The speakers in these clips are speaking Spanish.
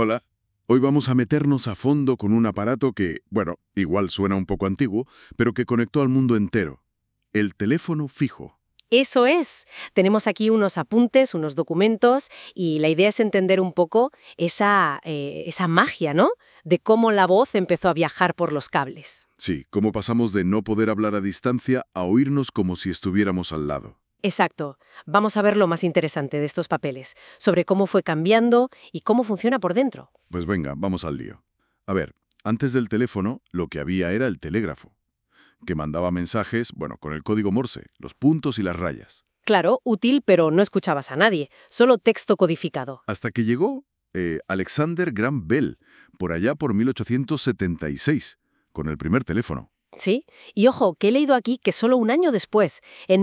Hola. Hoy vamos a meternos a fondo con un aparato que, bueno, igual suena un poco antiguo, pero que conectó al mundo entero. El teléfono fijo. Eso es. Tenemos aquí unos apuntes, unos documentos, y la idea es entender un poco esa magia, ¿no? De cómo la voz empezó a viajar por los cables. Sí, cómo pasamos de no poder hablar a distancia a oírnos como si estuviéramos al lado. Exacto. Vamos a ver lo más interesante de estos papeles, sobre cómo fue cambiando y cómo funciona por dentro. Pues venga, vamos al lío. A ver, antes del teléfono, lo que había era el telégrafo, que mandaba mensajes, bueno, con el código Morse, los puntos y las rayas. Claro, útil, pero no escuchabas a nadie, solo texto codificado. Hasta que llegó Alexander Graham Bell, por allá por 1876, con el primer teléfono. Sí, y ojo, que he leído aquí que solo un año después, en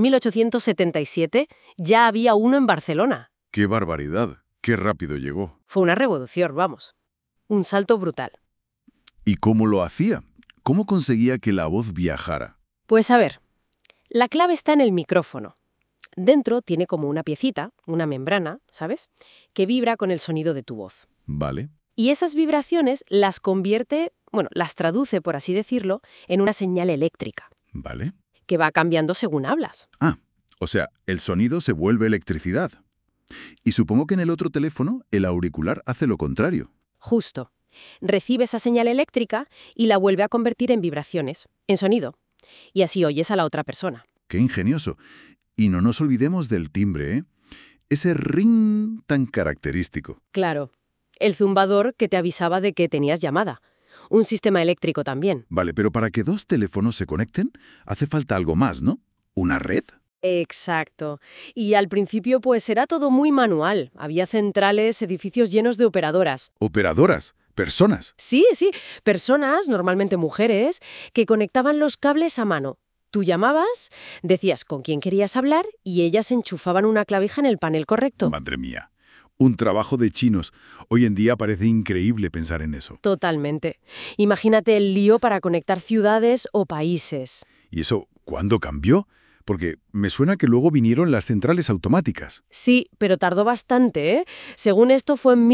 1877, ya había uno en Barcelona. ¡Qué barbaridad! ¡Qué rápido llegó! Fue una revolución, vamos. Un salto brutal. ¿Y cómo lo hacía? ¿Cómo conseguía que la voz viajara? Pues a ver, la clave está en el micrófono. Dentro tiene como una piecita, una membrana, ¿sabes?, que vibra con el sonido de tu voz. Vale. Y esas vibraciones las convierte, bueno, las traduce, por así decirlo, en una señal eléctrica, Vale. que va cambiando según hablas. Ah, o sea, el sonido se vuelve electricidad. Y supongo que en el otro teléfono el auricular hace lo contrario. Justo. Recibe esa señal eléctrica y la vuelve a convertir en vibraciones, en sonido. Y así oyes a la otra persona. ¡Qué ingenioso! Y no nos olvidemos del timbre, ¿eh? Ese ring tan característico. Claro. El zumbador que te avisaba de que tenías llamada. Un sistema eléctrico también. Vale, pero para que dos teléfonos se conecten, hace falta algo más, ¿no? ¿Una red? Exacto. Y al principio pues era todo muy manual. Había centrales, edificios llenos de operadoras. Operadoras, personas. Sí, sí, personas, normalmente mujeres, que conectaban los cables a mano. Tú llamabas, decías con quién querías hablar y ellas enchufaban una clavija en el panel correcto. Madre mía. Un trabajo de chinos. Hoy en día parece increíble pensar en eso. Totalmente. Imagínate el lío para conectar ciudades o países. ¿Y eso cuándo cambió? Porque me suena que luego vinieron las centrales automáticas. Sí, pero tardó bastante, ¿eh? Según esto fue en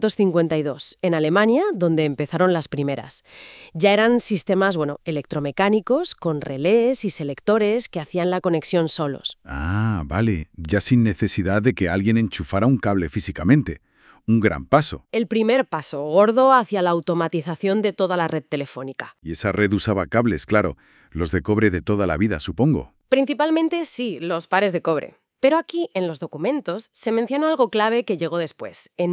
1952, en Alemania, donde empezaron las primeras. Ya eran sistemas, bueno, electromecánicos, con relés y selectores que hacían la conexión solos. Ah, vale. Ya sin necesidad de que alguien enchufara un cable físicamente. Un gran paso. El primer paso gordo hacia la automatización de toda la red telefónica. Y esa red usaba cables, claro. Los de cobre de toda la vida, supongo. Principalmente, sí, los pares de cobre. Pero aquí, en los documentos, se menciona algo clave que llegó después, en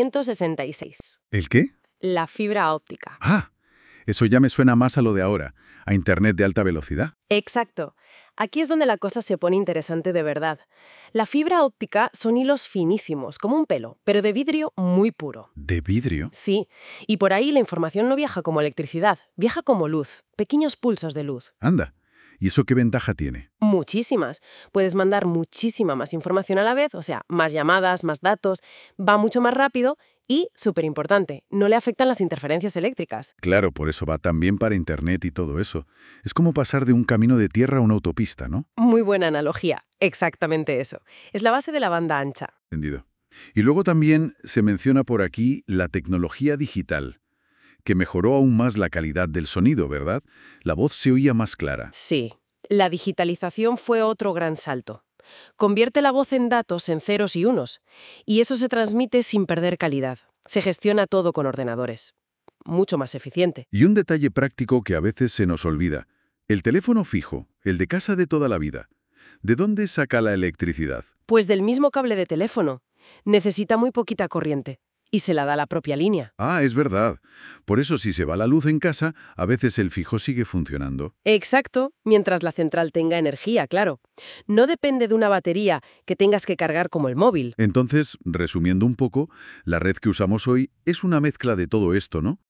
1966. ¿El qué? La fibra óptica. Ah, eso ya me suena más a lo de ahora, a Internet de alta velocidad. Exacto. Aquí es donde la cosa se pone interesante de verdad. La fibra óptica son hilos finísimos, como un pelo, pero de vidrio muy puro. ¿De vidrio? Sí, y por ahí la información no viaja como electricidad, viaja como luz, pequeños pulsos de luz. Anda. ¿Y eso qué ventaja tiene? Muchísimas. Puedes mandar muchísima más información a la vez, o sea, más llamadas, más datos, va mucho más rápido y, súper importante, no le afectan las interferencias eléctricas. Claro, por eso va tan bien para Internet y todo eso. Es como pasar de un camino de tierra a una autopista, ¿no? Muy buena analogía, exactamente eso. Es la base de la banda ancha. Entendido. Y luego también se menciona por aquí la tecnología digital, que mejoró aún más la calidad del sonido, ¿verdad? La voz se oía más clara. Sí, la digitalización fue otro gran salto. Convierte la voz en datos en ceros y unos, y eso se transmite sin perder calidad. Se gestiona todo con ordenadores. Mucho más eficiente. Y un detalle práctico que a veces se nos olvida. El teléfono fijo, el de casa de toda la vida. ¿De dónde saca la electricidad? Pues del mismo cable de teléfono. Necesita muy poquita corriente. Y se la da la propia línea. Ah, es verdad. Por eso si se va la luz en casa, a veces el fijo sigue funcionando. Exacto, mientras la central tenga energía, claro. No depende de una batería que tengas que cargar como el móvil. Entonces, resumiendo un poco, la red que usamos hoy es una mezcla de todo esto, ¿no?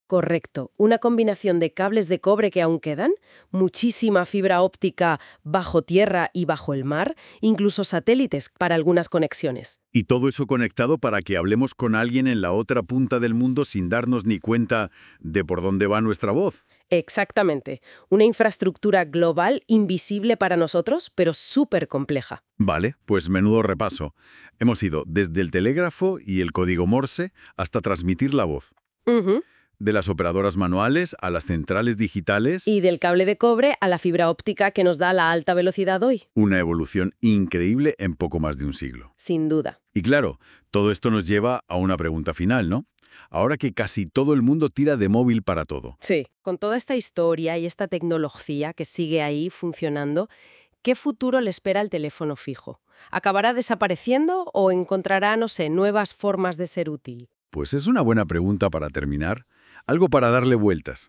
Correcto. Una combinación de cables de cobre que aún quedan, muchísima fibra óptica bajo tierra y bajo el mar, incluso satélites para algunas conexiones. Y todo eso conectado para que hablemos con alguien en la otra punta del mundo sin darnos ni cuenta de por dónde va nuestra voz. Exactamente. Una infraestructura global invisible para nosotros, pero súper compleja. Vale, pues menudo repaso. Hemos ido desde el telégrafo y el código Morse hasta transmitir la voz. Ujú. De las operadoras manuales a las centrales digitales, Y del cable de cobre a la fibra óptica que nos da la alta velocidad hoy. una evolución increíble en poco más de un siglo. Sin duda. Y claro, todo esto nos lleva a una pregunta final, ¿no? Ahora que casi todo el mundo tira de móvil para todo. Sí. Con toda esta historia y esta tecnología que sigue ahí funcionando, ¿qué futuro le espera al teléfono fijo? ¿Acabará desapareciendo o encontrará, no sé, nuevas formas de ser útil? Pues es una buena pregunta para terminar, algo para darle vueltas.